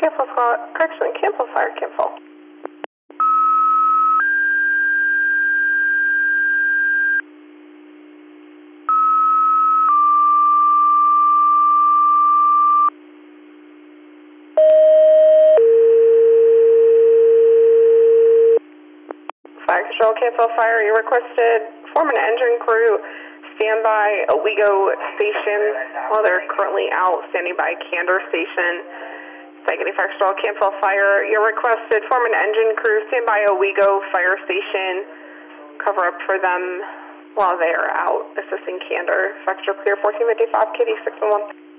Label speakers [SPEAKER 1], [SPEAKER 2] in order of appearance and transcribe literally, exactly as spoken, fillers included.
[SPEAKER 1] Cancel Scott. Correction, cancel fire, cancel. Fire control, cancel fire. You requested form an engine crew standby Owego station while they're currently out standing by Candor station. Second fire control, cancel fire. You requested form an engine crew standby Owego fire station. Cover up for them while they are out assisting Candor. Factor clear fourteen fifty-five, K D six one one.